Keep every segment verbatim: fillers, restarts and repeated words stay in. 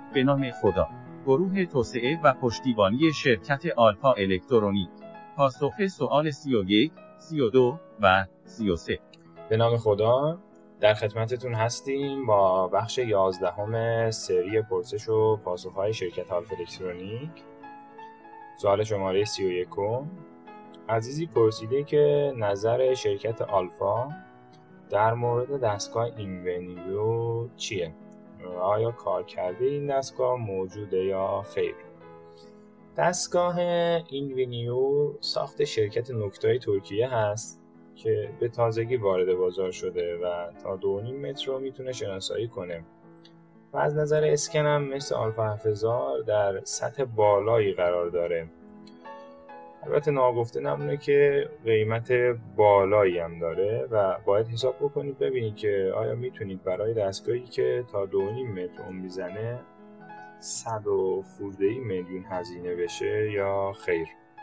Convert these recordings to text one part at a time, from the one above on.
به نام خدا. گروه توسعه و پشتیبانی شرکت آلفا الکترونیک. پاسخ سوال سی و یک، سی و دو و سی و سه. به نام خدا. در خدمتتون هستیم با بخش یازدهم سری پرسش و پاسخ‌های شرکت آلفا الکترونیک. سوال شماره سی و یک. عزیزی پرسیده که نظر شرکت آلفا در مورد دستگاه اینونیو چیه؟ آیا کارکرده این دستگاه موجوده یا خیر؟ دستگاه اینونیو ساخت شرکت نوکتای ترکیه هست که به تازگی وارد بازار شده و تا دو و نیم متر رو میتونه شناسایی کنه و از نظر اسکن هم مثل آلفا هفت هزار در سطح بالایی قرار داره. البته ناگفته نمونه که قیمت بالایی هم داره و باید حساب بکنید ببینید که آیا میتونید برای دستگاهی که تا دو و نیم متر عمر میزنه صد و خورده‌ای میلیون هزینه بشه یا خیر.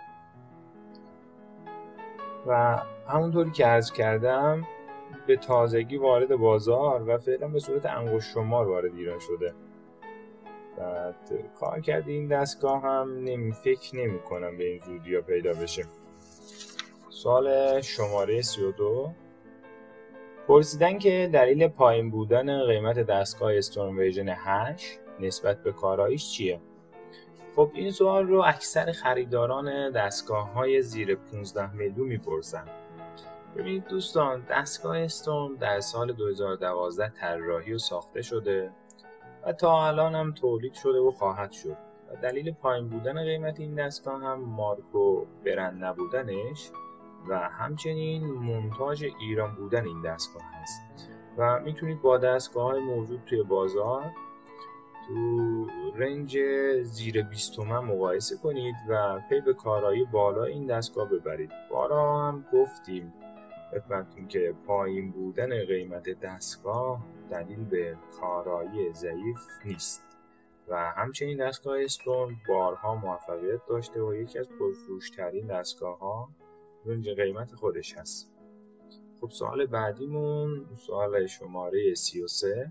و همونطوری که عرض کردم به تازگی وارد بازار و فعلا به صورت انگشت شمار وارد ایران شده. بعد کار کرده این دستگاه هم نمی فکر نمی کنم به این زودی ها پیدا بشه. سوال شماره سی و دو. پرسیدن که دلیل پایین بودن قیمت دستگاه استورم ورژن هشت نسبت به کاراییش چیه؟ خب این سوال رو اکثر خریداران دستگاه های زیر پانزده میلیون میپرسن. ببینید دوستان، دستگاه استورم در سال دو هزار و دوازده طراحی و ساخته شده و تا الان هم تولید شده و خواهد شد و دلیل پایین بودن قیمت این دستگاه هم مارک و برند نبودنش و همچنین مونتاژ ایران بودن این دستگاه هست و میتونید با دستگاه های موجود توی بازار تو رنج زیر بیست تومن مقایسه کنید و پی به کارایی بالا این دستگاه ببرید. بارها هم گفتیم خدمتتون که پایین بودن قیمت دستگاه دلیل به کارایی ضعیف نیست و همچنین دستگاه استورم بارها موفقیت داشته و یکی از پرفروش‌ترین دستگاه‌ها رنج قیمت خودش هست. خب سوال بعدیمون سوال شماره سی و سه.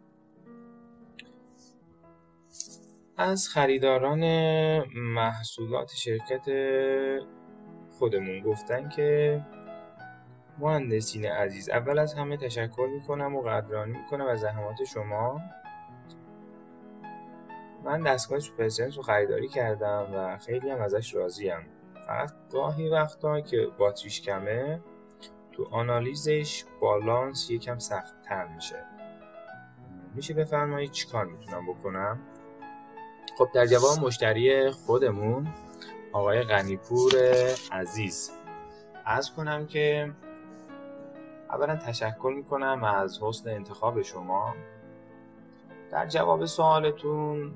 از خریداران محصولات شرکت خودمون گفتن که مهندسین عزیز، اول از همه تشکر میکنم و قدردانی میکنم از زحمات شما. من دستگاه سوپرسنس رو خریداری کردم و خیلی هم ازش راضیم. فقط گاهی وقتا که باتریش کمه تو آنالیزش بالانس یکم سخت تر میشه. میشه بفرمایید چی کار میتونم بکنم؟ خب در جواب مشتری خودمون آقای غنیپور عزیز عرض کنم که اولا تشکر میکنم از حسن انتخاب شما. در جواب سوالتون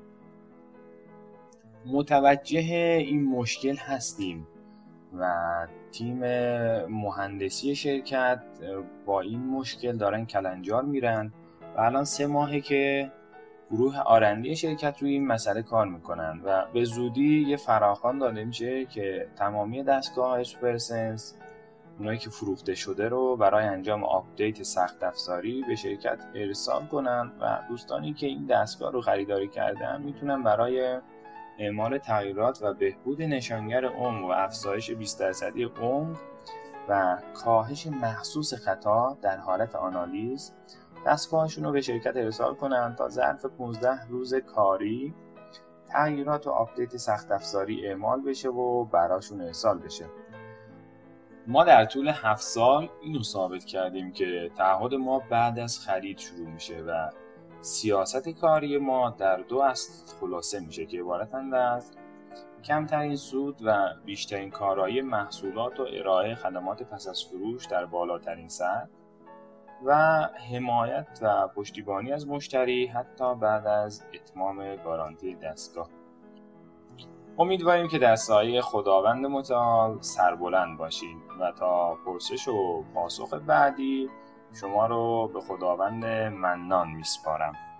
متوجه این مشکل هستیم و تیم مهندسی شرکت با این مشکل دارن کلنجار میرن و الان سه ماهه که گروه آرندی شرکت روی این مسئله کار میکنن و به زودی یه فراخوان داده میشه که تمامی دستگاه سوپرسنس اونایی که فروخته شده رو برای انجام آپدیت سخت افزاری به شرکت ارسال کنن و دوستانی که این دستگاه رو خریداری کردن میتونن برای اعمال تغییرات و بهبود نشانگر عمر و افزایش بیست درصدی عمر و کاهش محسوس خطا در حالت آنالیز دستگاهشون رو به شرکت ارسال کنن تا ظرف پانزده روز کاری تغییرات و آپدیت سخت افزاری اعمال بشه و براشون ارسال بشه. ما در طول هفت سال اینو ثابت کردیم که تعهد ما بعد از خرید شروع میشه و سیاست کاری ما در دو اصل خلاصه میشه که عبارتند از کمترین سود و بیشترین کارایی محصولات و ارائه خدمات پس از فروش در بالاترین سطح و حمایت و پشتیبانی از مشتری حتی بعد از اتمام گارانتی دستگاه. امیدواریم که در سایه خداوند متعال سربلند باشید و تا پرسش و پاسخ بعدی شما رو به خداوند منان میسپارم.